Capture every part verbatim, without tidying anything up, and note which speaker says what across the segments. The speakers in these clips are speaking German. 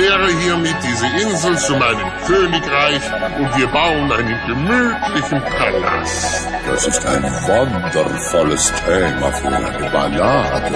Speaker 1: erkläre hiermit diese Insel zu meinem Königreich und wir bauen einen gemütlichen Palast.
Speaker 2: Das ist ein wundervolles Thema für eine Ballade.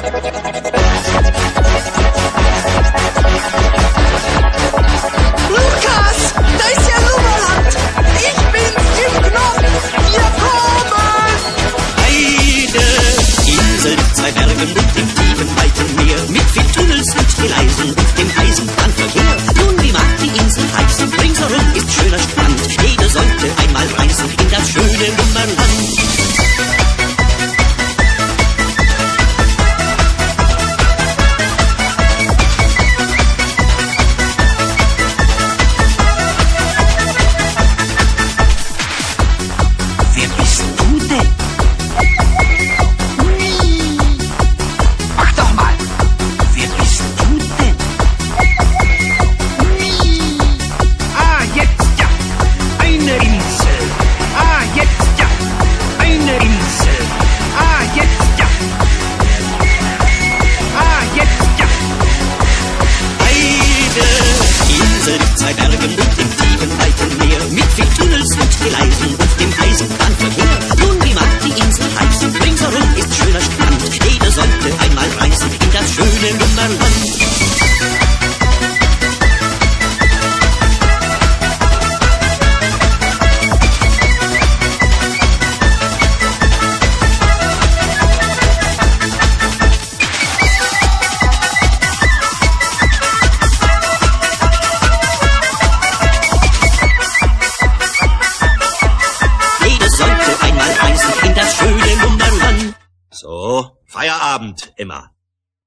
Speaker 3: Lukas, da ist ja Lummerland. Ich bin's, Jim Knopf. Wir kommen.
Speaker 4: Eine Insel mit zwei Bergen und dem tiefen, weiten Meer, mit vielen Tunnels und Gleisen und dem Eisenbahnverkehr. Nun, wie mag die Insel heißen? Ringsherum ist schöner Strand. Jeder sollte einmal reisen in das schöne Lummerland. Zwei Bergen und dem tiefen, weiten Meer, mit viel Tunnels und Gleisen und dem Eisenbahnverkehr. Nun, wie mag die Insel heißen? Ringsherum ist schöner Strand. Jeder sollte einmal reisen in das schöne Lummerland. So, Feierabend, Emma.